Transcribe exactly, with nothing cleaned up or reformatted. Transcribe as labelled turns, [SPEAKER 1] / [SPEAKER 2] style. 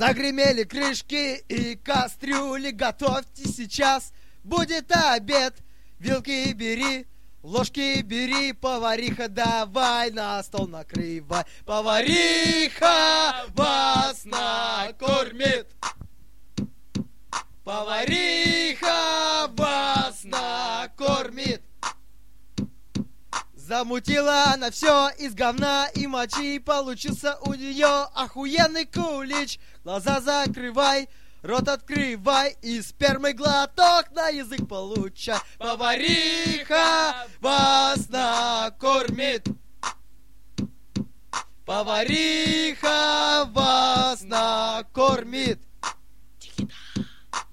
[SPEAKER 1] Загремели крышки и кастрюли, готовьте сейчас, будет обед. Вилки бери, ложки бери, повариха, давай на стол накрывай. Повариха вас накормит. Повариха вас накормит. Замутила она все из говна и мочи, получился у нее охуенный кулич. Глаза закрывай, рот открывай и спермой глоток на язык получай. Повариха вас накормит. Повариха вас накормит.